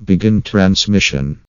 Begin transmission.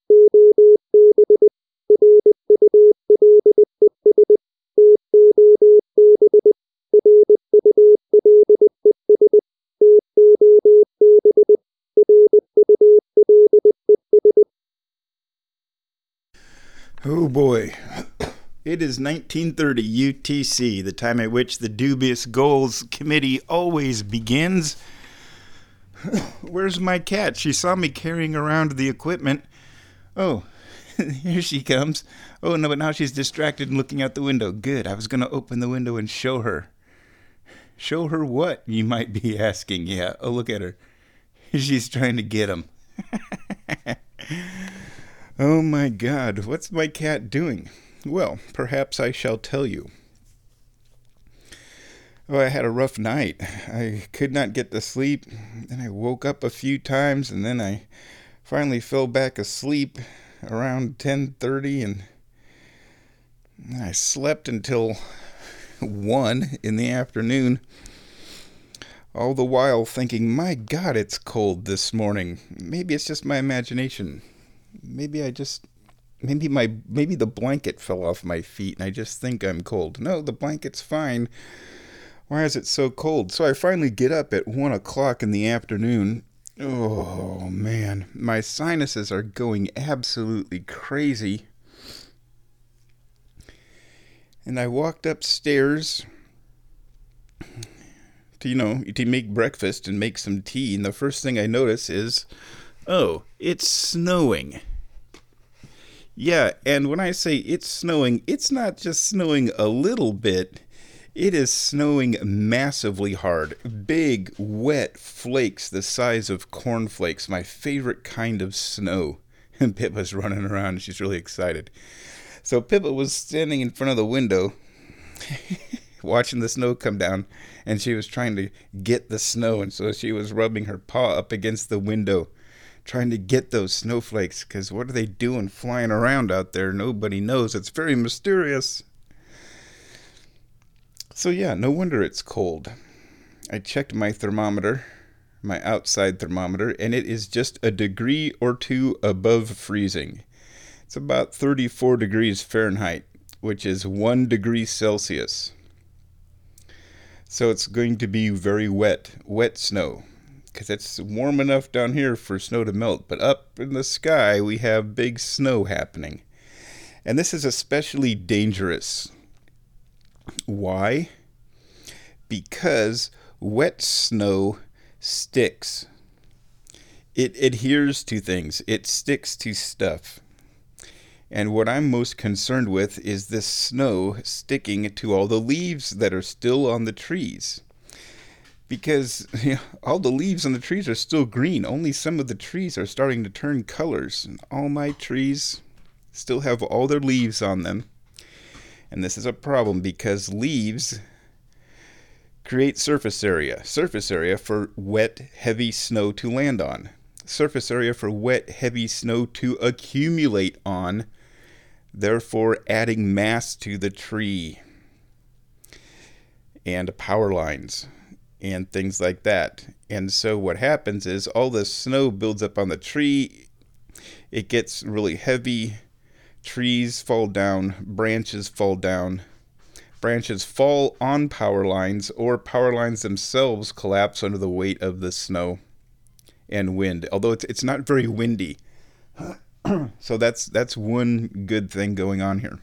Oh boy. It is 1930 UTC, the time at which the Dubious Goals Committee always begins. Where's my cat? She saw me carrying around the equipment. Oh, here she comes. Oh no, but now she's distracted and looking out the window. Good, I was going to open the window and show her. Show her what, you might be asking. Yeah, oh look at her. She's trying to get him. Oh my God, what's my cat doing? Well, perhaps I shall tell you. Oh, I had a rough night. I could not get to sleep. Then I woke up a few times, and then I finally fell back asleep around 10:30, and I slept until 1 in the afternoon. All the while thinking, my God, it's cold this morning. Maybe it's just my imagination. Maybe the blanket fell off my feet and I just think I'm cold. No, the blanket's fine. Why is it so cold? So I finally get up at 1 o'clock in the afternoon. Oh man, my sinuses are going absolutely crazy. And I walked upstairs to make breakfast and make some tea, and the first thing I notice is, oh, it's snowing. Yeah, and when I say it's snowing, it's not just snowing a little bit. It is snowing massively hard. Big, wet flakes the size of cornflakes, my favorite kind of snow. And Pippa's running around and she's really excited. So Pippa was standing in front of the window watching the snow come down, and she was trying to get the snow, and so she was rubbing her paw up against the window, trying to get those snowflakes, because what are they doing flying around out there? Nobody knows. It's very mysterious. So yeah, no wonder it's cold. I checked my thermometer, my outside thermometer, and it is just a degree or two above freezing. It's about 34 degrees Fahrenheit, which is 1 degree Celsius. So it's going to be very wet snow, because it's warm enough down here for snow to melt. But up in the sky, we have big snow happening. And this is especially dangerous. Why? Because wet snow sticks. It adheres to things. It sticks to stuff. And what I'm most concerned with is this snow sticking to all the leaves that are still on the trees. Because all the leaves on the trees are still green. Only some of the trees are starting to turn colors. And all my trees still have all their leaves on them. And this is a problem because leaves create surface area. Surface area for wet, heavy snow to land on. Surface area for wet, heavy snow to accumulate on, therefore adding mass to the tree and power lines and things like that. And so what happens is all this snow builds up on the tree. It gets really heavy. Trees fall down. Branches fall down. Branches fall on power lines, or power lines themselves collapse under the weight of the snow and wind. Although it's not very windy. So that's one good thing going on here.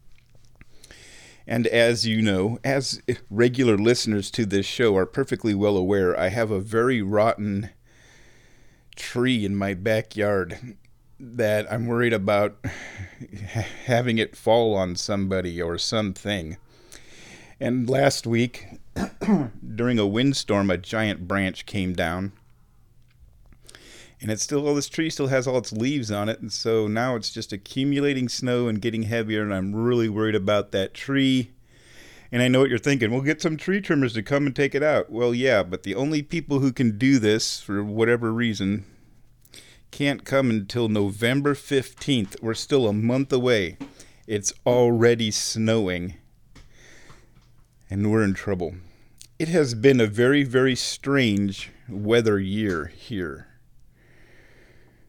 And as you know, as regular listeners to this show are perfectly well aware, I have a very rotten tree in my backyard that I'm worried about having it fall on somebody or something. And last week, during a windstorm, a giant branch came down. And this tree still has all its leaves on it. And so now it's just accumulating snow and getting heavier. And I'm really worried about that tree. And I know what you're thinking. We'll get some tree trimmers to come and take it out. Well, yeah, but the only people who can do this, for whatever reason, can't come until November 15th. We're still a month away. It's already snowing. And we're in trouble. It has been a very, very strange weather year here.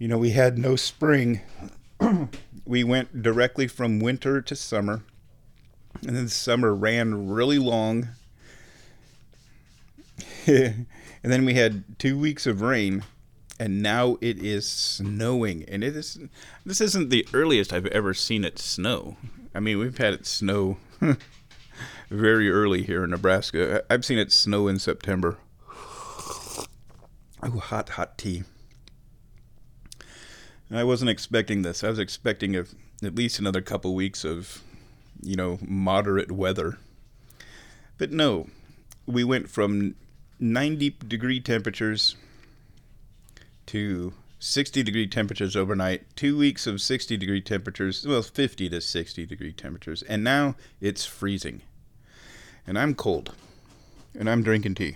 We had no spring. We went directly from winter to summer, and then the summer ran really long. And then we had 2 weeks of rain, and now it is snowing. And this isn't the earliest I've ever seen it snow. I mean, we've had it snow very early here in Nebraska. I've seen it snow in September. Oh, hot tea. I wasn't expecting this. I was expecting at least another couple weeks of, moderate weather. But no, we went from 90-degree temperatures to 60-degree temperatures overnight. 2 weeks of 60-degree temperatures, 50 to 60-degree temperatures. And now it's freezing. And I'm cold. And I'm drinking tea.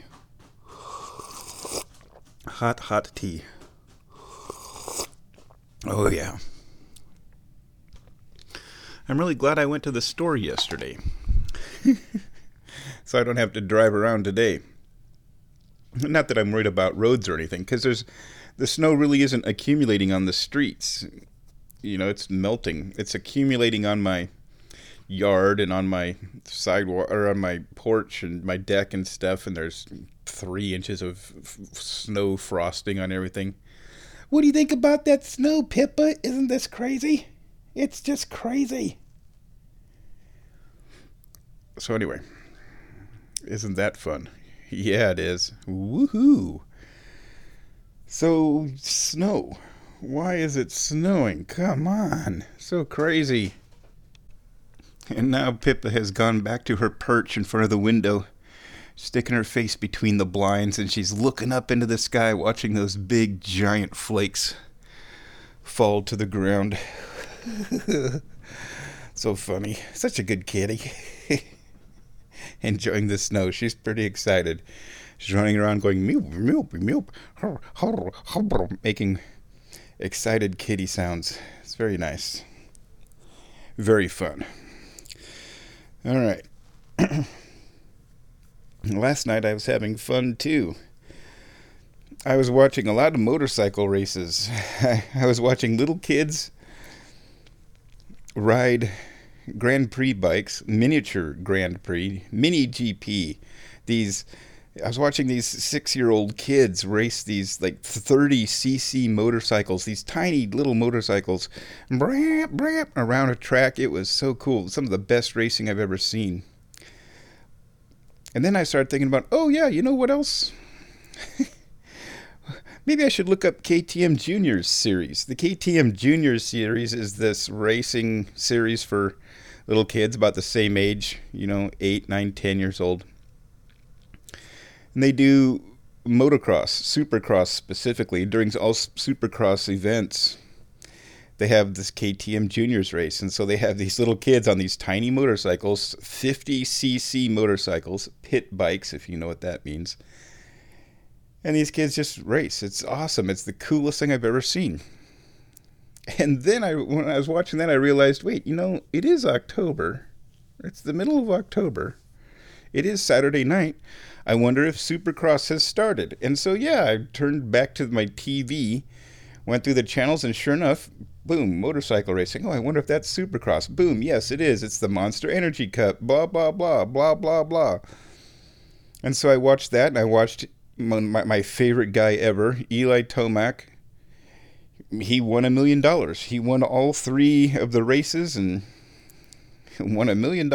Hot tea. Oh, yeah. I'm really glad I went to the store yesterday. So I don't have to drive around today. Not that I'm worried about roads or anything, because the snow really isn't accumulating on the streets. It's melting. It's accumulating on my yard and on my sidewalk, or on my porch and my deck and stuff, and there's 3 inches of snow frosting on everything. What do you think about that snow, Pippa? Isn't this crazy? It's just crazy. So anyway, isn't that fun? Yeah, it is. Woohoo! So, snow. Why is it snowing? Come on. So crazy. And now Pippa has gone back to her perch in front of the window, sticking her face between the blinds, and she's looking up into the sky, watching those big, giant flakes fall to the ground. So funny. Such a good kitty. Enjoying the snow. She's pretty excited. She's running around going, meow, meow, meow, making excited kitty sounds. It's very nice. Very fun. All right. Last night I was having fun too. I was watching a lot of motorcycle races. I was watching little kids ride Grand Prix bikes, miniature Grand Prix, mini GP. I was watching these 6-year-old kids race these like 30cc motorcycles, these tiny little motorcycles, around a track. It was so cool. Some of the best racing I've ever seen. And then I started thinking about, oh yeah, you know what else? Maybe I should look up KTM Juniors series. The KTM Juniors series is this racing series for little kids about the same age, 8, 9, 10 years old. And they do motocross, supercross specifically. During all supercross events, they have this KTM Juniors race. And so they have these little kids on these tiny motorcycles, 50cc motorcycles, pit bikes, if you know what that means. And these kids just race. It's awesome. It's the coolest thing I've ever seen. And then when I was watching that, I realized, wait, it is October. It's the middle of October. It is Saturday night. I wonder if Supercross has started. And so, yeah, I turned back to my TV, went through the channels, and sure enough, boom, motorcycle racing. Oh, I wonder if that's Supercross. Boom, yes, it is. It's the Monster Energy Cup, blah, blah, blah, blah, blah, blah. And so I watched that, and I watched my favorite guy ever, Eli Tomac. He won $1 million. He won all 3 of the races and won $1 million.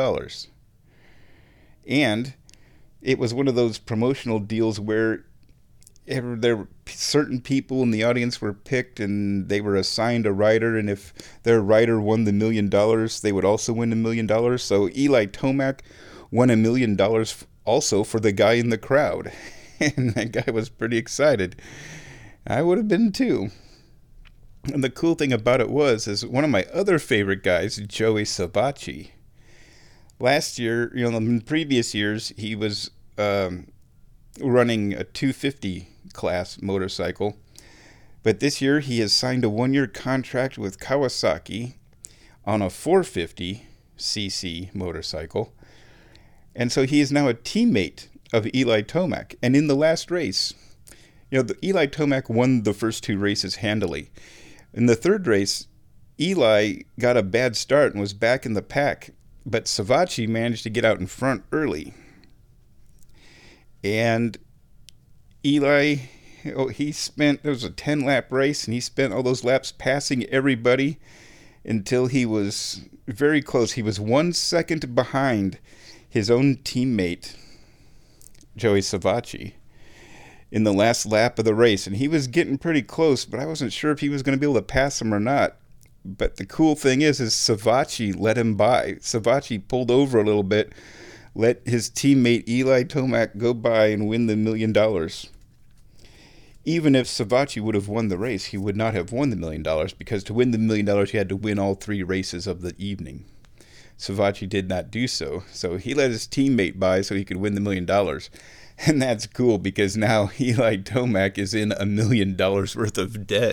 And it was one of those promotional deals where there were certain people in the audience were picked and they were assigned a rider, and if their rider won the $1 million, they would also win $1 million. So Eli Tomac won $1 million also for the guy in the crowd. And that guy was pretty excited. I would have been too. And the cool thing about it is one of my other favorite guys, Joey Savatgy. Last year, in previous years, he was running a 250 class motorcycle. But this year, he has signed a 1-year contract with Kawasaki on a 450cc motorcycle. And so he is now a teammate of Eli Tomac. And in the last race, Eli Tomac won the first two races handily. In the third race, Eli got a bad start and was back in the pack, but Savatgy managed to get out in front early. And Eli, it was a 10-lap race, and he spent all those laps passing everybody until he was very close. He was 1 second behind his own teammate, Joey Savatgy, in the last lap of the race. And he was getting pretty close, but I wasn't sure if he was going to be able to pass him or not. But the cool thing is Savatgy let him by. Savatgy pulled over a little bit, let his teammate Eli Tomac go by and win the $1 million. Even if Savatgy would have won the race, he would not have won the $1 million, because to win the $1 million, he had to win all 3 races of the evening. Savatgy did not do so, so he let his teammate by so he could win the $1 million. And that's cool, because now Eli Tomac is in $1 million worth of debt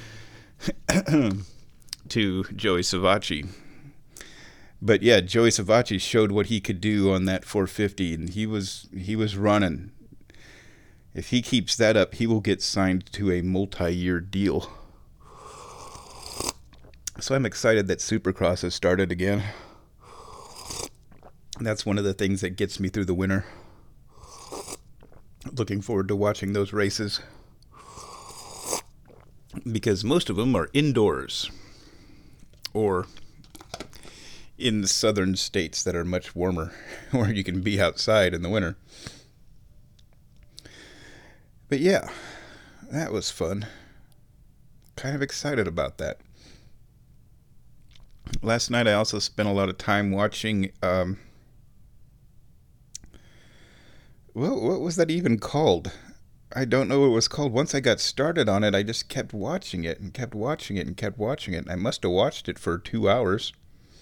to Joey Savatgy. But yeah, Joey Savatgy showed what he could do on that 450, and he was running. If he keeps that up, he will get signed to a multi-year deal. So I'm excited that Supercross has started again. That's one of the things that gets me through the winter. Looking forward to watching those races, because most of them are indoors or in the southern states that are much warmer, where you can be outside in the winter. But yeah, that was fun. Kind of excited about that. Last night I also spent a lot of time watching, what was that even called? I don't know what it was called. Once I got started on it, I just kept watching it and kept watching it and kept watching it. I must have watched it for 2 hours.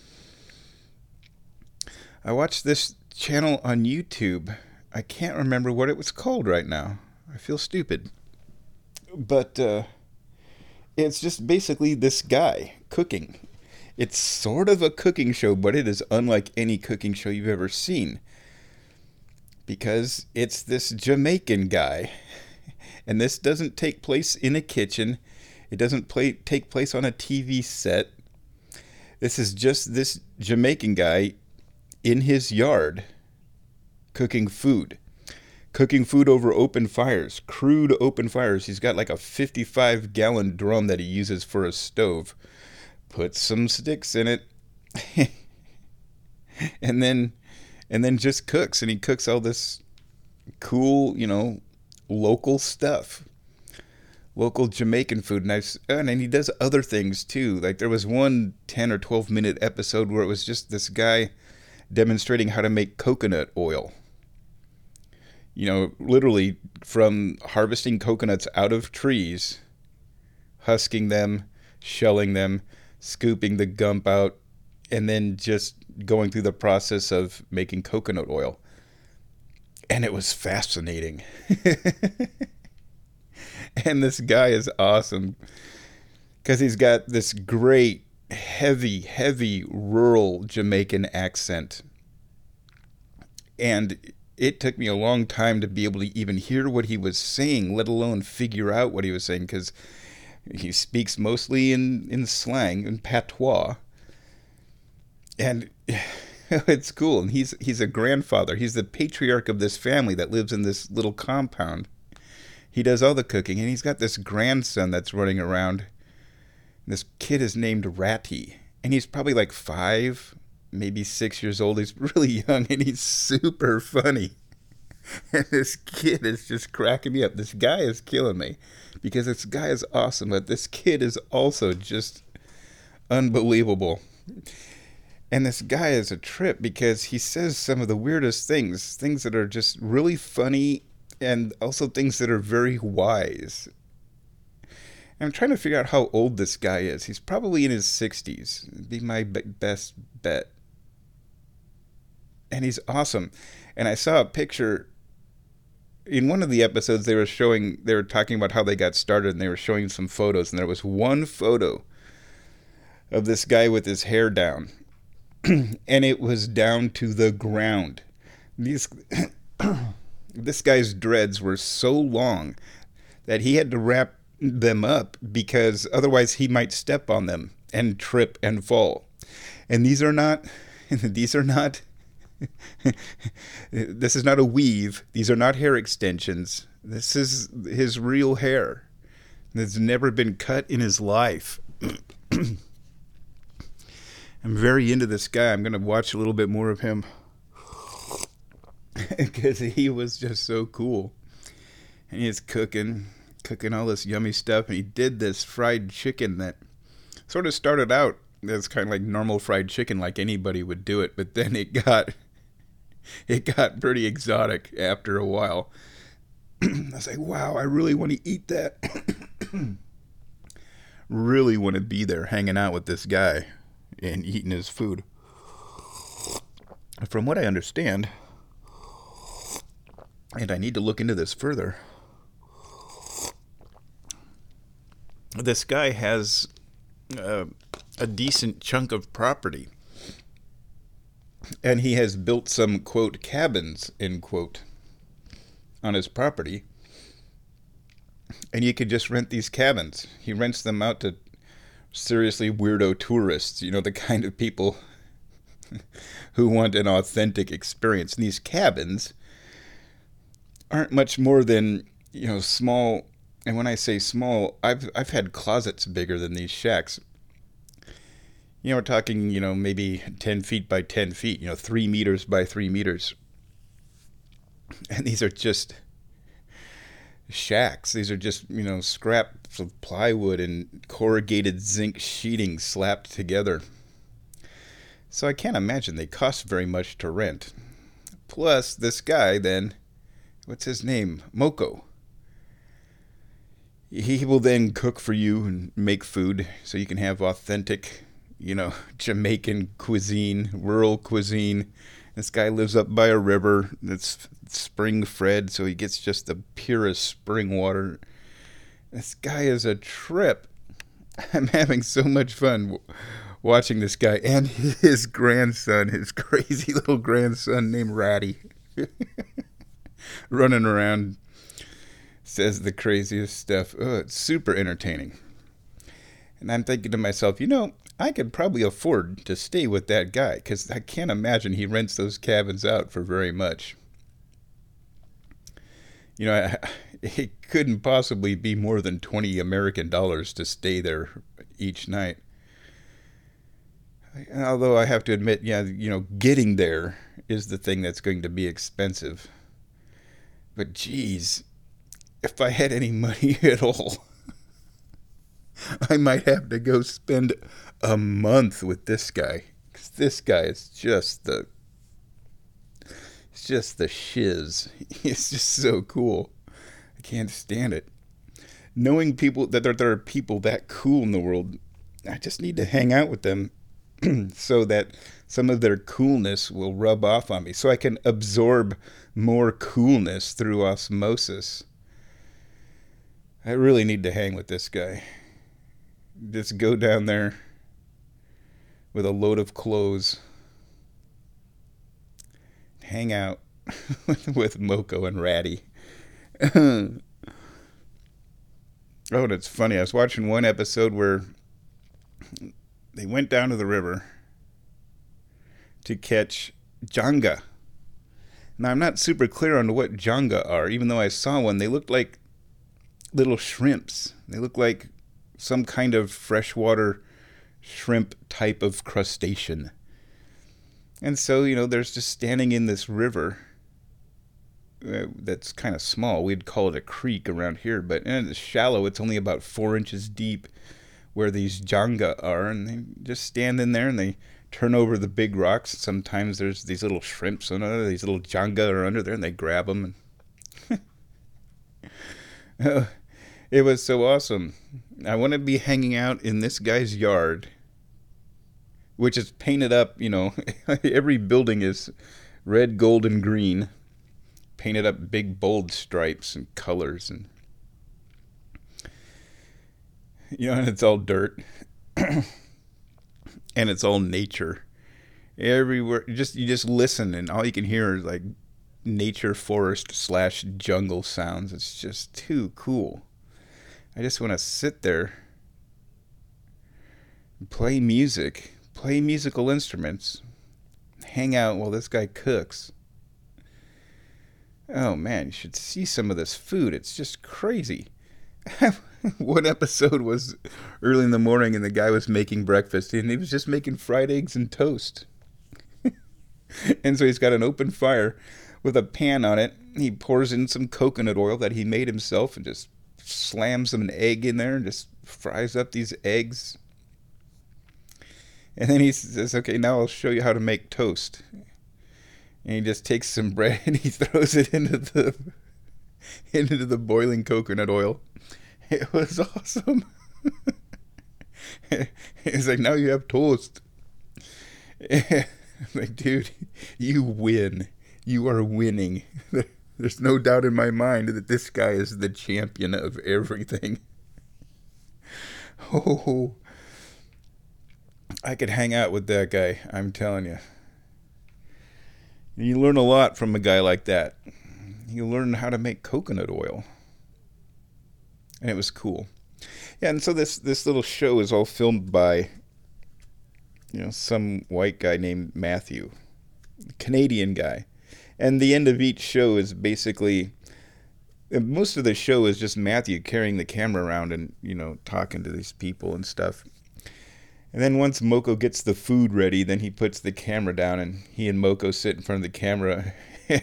I watched this channel on YouTube. I can't remember what it was called right now. I feel stupid. But it's just basically this guy cooking. It's sort of a cooking show, but it is unlike any cooking show you've ever seen, because it's this Jamaican guy. And this doesn't take place in a kitchen. It doesn't take place on a TV set. This is just this Jamaican guy in his yard cooking food. Cooking food over open fires, crude open fires. He's got like a 55-gallon drum that he uses for a stove. Puts some sticks in it, and then just cooks. And he cooks all this cool, local stuff, local Jamaican food. And he does other things too. Like there was one 10 or 12-minute episode where it was just this guy demonstrating how to make coconut oil. Literally from harvesting coconuts out of trees, husking them, shelling them, scooping the gump out, and then just going through the process of making coconut oil. And it was fascinating. And this guy is awesome, because he's got this great, heavy rural Jamaican accent. And it took me a long time to be able to even hear what he was saying, let alone figure out what he was saying, because he speaks mostly in slang, in patois. And it's cool. And he's a grandfather. He's the patriarch of this family that lives in this little compound. He does all the cooking, and he's got this grandson that's running around. This kid is named Ratty, and he's probably like 5, maybe 6 years old. He's really young, and he's super funny. And this kid is just cracking me up. This guy is killing me, because this guy is awesome, but this kid is also just unbelievable. And this guy is a trip, because he says some of the weirdest things that are just really funny, and also things that are very wise. And I'm trying to figure out how old this guy is. He's probably in his 60s. It'd be my best bet. And he's awesome. And I saw a picture in one of the episodes. They were talking about how they got started, and they were showing some photos, and there was one photo of this guy with his hair down, and it was down to the ground. This guy's dreads were so long that he had to wrap them up because otherwise he might step on them and trip and fall. And these are not, these are not, this is not a weave. These are not hair extensions. This is his real hair. It's never been cut in his life. I'm very into this guy. I'm going to watch a little bit more of him because he was just so cool. And he's cooking all this yummy stuff. And he did this fried chicken that sort of started out as kind of like normal fried chicken, like anybody would do it. But then it got pretty exotic after a while. I was like, wow, I really want to eat that. Really want to be there hanging out with this guy and eating his food. From what I understand, and I need to look into this further, this guy has a decent chunk of property. And he has built some, quote, cabins, end quote, on his property. And you could just rent these cabins. He rents them out to seriously weirdo tourists, you know, the kind of people who want an authentic experience. And these cabins aren't much more than, you know, small. And when I say small, I've had closets bigger than these shacks. You know, we're talking, you know, maybe 10 feet by 10 feet, you know, 3 meters by 3 meters. And these are just shacks. These are just, you know, scraps of plywood and corrugated zinc sheeting slapped together. So I can't imagine they cost very much to rent. Plus, this guy then, what's his name? Moko. He will then cook for you and make food so you can have authentic, you know, Jamaican cuisine, rural cuisine. This guy lives up by a river that's spring fed, so he gets just the purest spring water. This guy is a trip. I'm having so much fun watching this guy and his grandson, his crazy little grandson named Ratty, running around, says the craziest stuff. Oh, it's super entertaining. And I'm thinking to myself, you know, I could probably afford to stay with that guy because I can't imagine he rents those cabins out for very much. You know, it couldn't possibly be more than $20 American to stay there each night. Although I have to admit, yeah, you know, getting there is the thing that's going to be expensive. But geez, if I had any money at all, I might have to go spend a month with this guy. 'Cause this guy is just the shiz. He's just so cool. I can't stand it. Knowing people that there are people that cool in the world, I just need to hang out with them so that some of their coolness will rub off on me, so I can absorb more coolness through osmosis. I really need to hang with this guy. Just go down there with a load of clothes, hang out with Moko and Ratty. Oh, and it's funny. I was watching one episode where they went down to the river to catch janga. Now, I'm not super clear on what janga are, even though I saw one. They looked like little shrimps. They look like some kind of freshwater shrimp type of crustacean. And so, you know, there's just standing in this river that's kind of small. We'd call it a creek around here, but it's shallow. It's only about 4 inches deep where these janga are, and they just stand in there and they turn over the big rocks. Sometimes there's these little shrimps under these little janga are under there, and they grab them. And it was so awesome. I want to be hanging out in this guy's yard, which is painted up, you know, every building is red, gold, and green, painted up big, bold stripes and colors, and, you know, and it's all dirt, and it's all nature. Everywhere, you just listen, and all you can hear is, like, nature forest / jungle sounds. It's just too cool. I just want to sit there and play music, play musical instruments, hang out while this guy cooks. Oh man, you should see some of this food. It's just crazy. One episode was early in the morning and the guy was making breakfast and he was just making fried eggs and toast. And so he's got an open fire with a pan on it. He pours in some coconut oil that he made himself and just slams an egg in there and just fries up these eggs. And then he says, okay, now I'll show you how to make toast. And he just takes some bread and he throws it into the boiling coconut oil. It was awesome. He's like, now you have toast. I'm like, dude, you win. You are winning. There's no doubt in my mind that this guy is the champion of everything. Oh, I could hang out with that guy, I'm telling you. You learn a lot from a guy like that. You learn how to make coconut oil. And it was cool. Yeah, and so this little show is all filmed by, some white guy named Matthew, Canadian guy. And the end of each show is basically, most of the show is just Matthew carrying the camera around and, talking to these people and stuff. And then once Moko gets the food ready, then he puts the camera down and he and Moko sit in front of the camera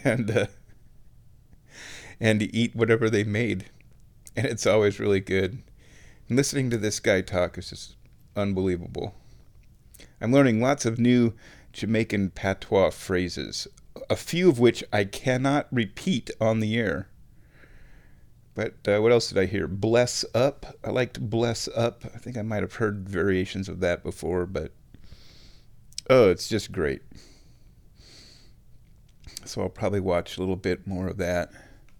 and eat whatever they made. And it's always really good. And listening to this guy talk is just unbelievable. I'm learning lots of new Jamaican patois phrases, a few of which I cannot repeat on the air. But what else did I hear? Bless up. I liked bless up. I think I might have heard variations of that before, but it's just great. So I'll probably watch a little bit more of that.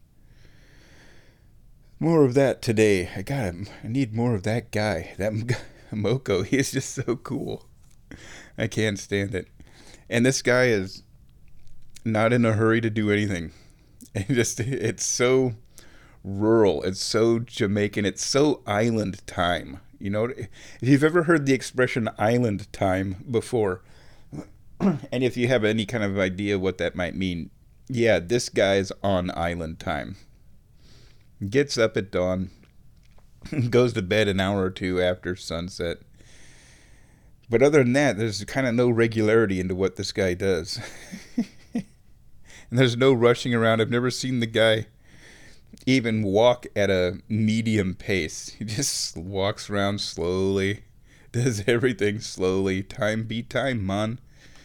More of that today. I need more of that guy. That Moko. He is just so cool. I can't stand it. And this guy is not in a hurry to do anything. It's so rural. It's so Jamaican. It's so island time. If you've ever heard the expression island time before, and if you have any kind of idea what that might mean, yeah, this guy's on island time. Gets up at dawn, goes to bed an hour or two after sunset. But other than that, there's kind of no regularity into what this guy does. And there's no rushing around. I've never seen the guy even walk at a medium pace. He just walks around slowly, does everything slowly. Time beat time, man.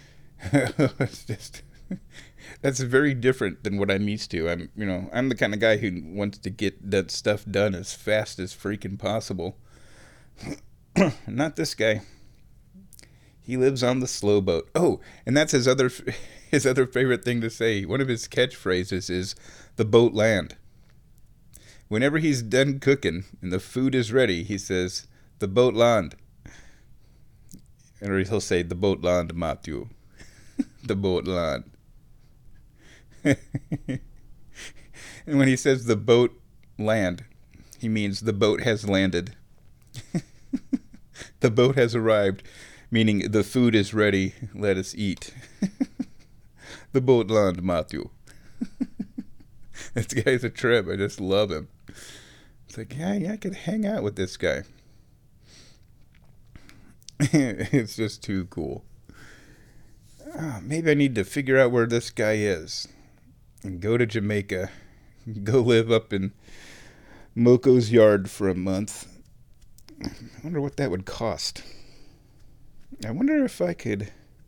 That's very different than what I'm used to. I'm the kind of guy who wants to get that stuff done as fast as freaking possible. Not this guy. He lives on the slow boat. Oh, and that's his other favorite thing to say. One of his catchphrases is the boat land. Whenever he's done cooking and the food is ready, he says, the boat land. Or he'll say, the boat land, Matthew. The boat land. And when he says the boat land, he means the boat has landed. The boat has arrived, meaning the food is ready, let us eat. The boat land, Matthew. This guy's a trip. I just love him. It's like, yeah, I could hang out with this guy. It's just too cool. Maybe I need to figure out where this guy is and go to Jamaica. Go live up in Moko's yard for a month. I wonder what that would cost. I wonder if I could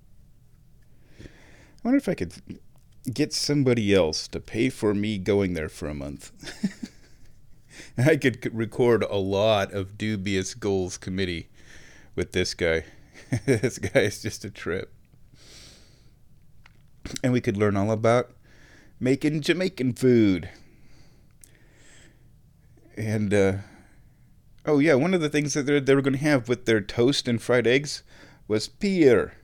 get somebody else to pay for me going there for a month. I could record a lot of dubious goals committee with this guy. This guy is just a trip. And we could learn all about making Jamaican food. And, one of the things that they were going to have with their toast and fried eggs was pear.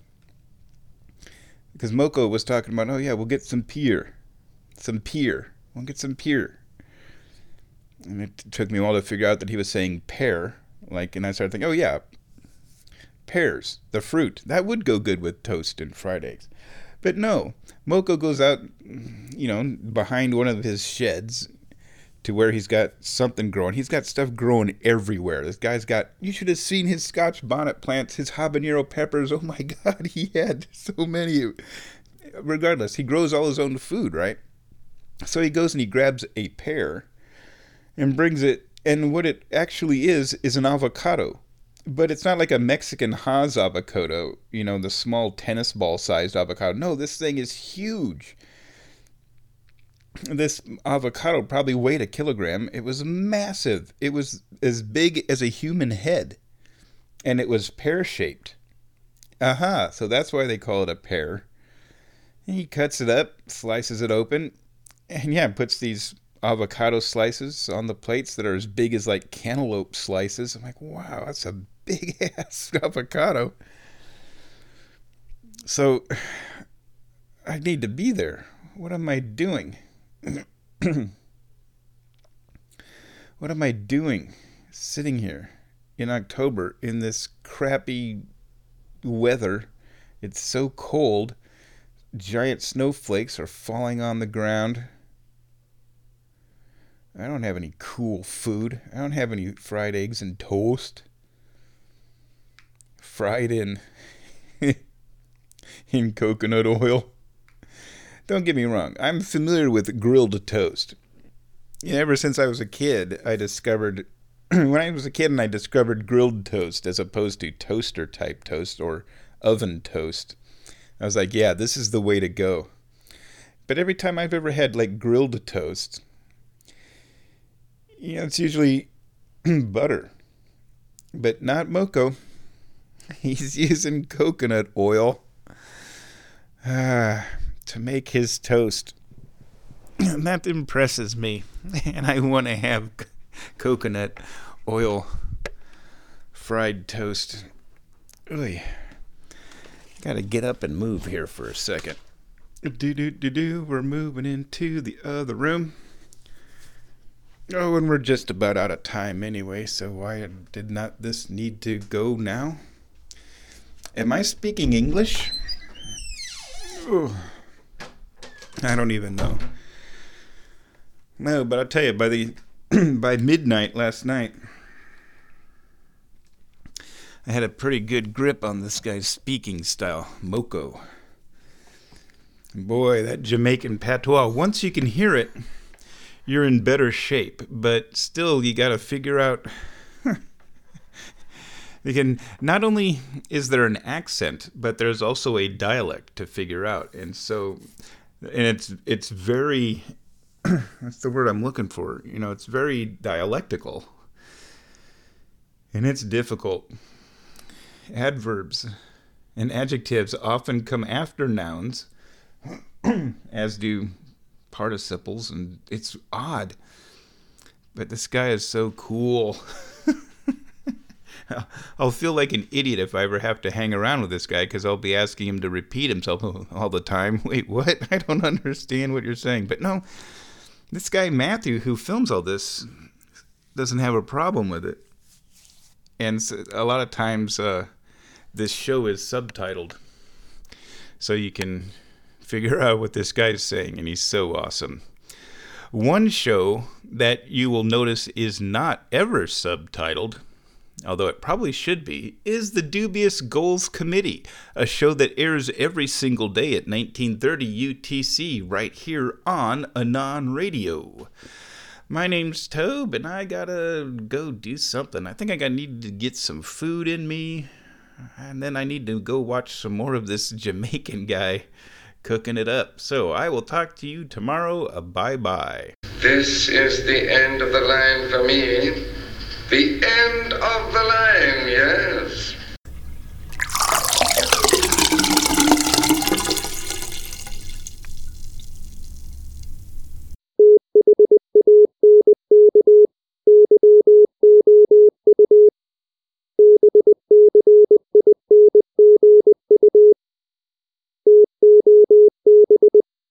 Because Moko was talking about, we'll get some pear. We'll get some pear. And it took me a while to figure out that he was saying pear. And I started thinking, oh yeah, pears, the fruit. That would go good with toast and fried eggs. But no, Moko goes out, behind one of his sheds to where he's got something growing. He's got stuff growing everywhere. This guy's you should have seen his Scotch bonnet plants, his habanero peppers. Oh my God, he had so many. Regardless, he grows all his own food, right? So he goes and he grabs a pear and brings it, and what it actually is an avocado. But it's not like a Mexican Hass avocado, the small tennis ball sized avocado. No, this thing is huge. This avocado probably weighed 1 kilogram. It was massive. It was as big as a human head. And it was pear-shaped. So that's why they call it a pear. And he cuts it up, slices it open, and puts these avocado slices on the plates that are as big as like cantaloupe slices. I'm like, wow, that's a big-ass avocado. So I need to be there. What am I doing? What am I doing sitting here in October in this crappy weather? It's so cold. Giant snowflakes are falling on the ground. I don't have any cool food. I don't have any fried eggs and toast. Fried in coconut oil. Don't get me wrong, I'm familiar with grilled toast. Ever since I was a kid, I discovered, when I was a kid and I discovered grilled toast as opposed to toaster type toast or oven toast, I was like, yeah, this is the way to go. But every time I've ever had grilled toast, it's usually butter. But not Moko. He's using coconut oil. To make his toast. That impresses me. And I want to have coconut oil fried toast. Oy. Gotta get up and move here for a second. We're moving into the other room. Oh, and we're just about out of time anyway, so why did not this need to go now? Am I speaking English? Oh. I don't even know. No, but I'll tell you, by midnight last night, I had a pretty good grip on this guy's speaking style, Moko. Boy, that Jamaican patois, once you can hear it, you're in better shape. But still, you got to figure out... Not only is there an accent, but there's also a dialect to figure out. And it's very, that's the word I'm looking for. It's very dialectical. And it's difficult. Adverbs and adjectives often come after nouns, as do participles, and it's odd. But this guy is so cool. I'll feel like an idiot if I ever have to hang around with this guy, because I'll be asking him to repeat himself all the time. Wait, what? I don't understand what you're saying. But no, this guy Matthew, who films all this, doesn't have a problem with it. And so a lot of times this show is subtitled, so you can figure out what this guy's saying, and he's so awesome. One show that you will notice is not ever subtitled, although it probably should be, is the Dubious Goals Committee, a show that airs every single day at 1930 UTC right here on Anon Radio. My name's Tobe, and I gotta go do something. I think I need to get some food in me, and then I need to go watch some more of this Jamaican guy cooking it up. So I will talk to you tomorrow. Bye-bye. This is the end of the line for me. The end of the line, yes.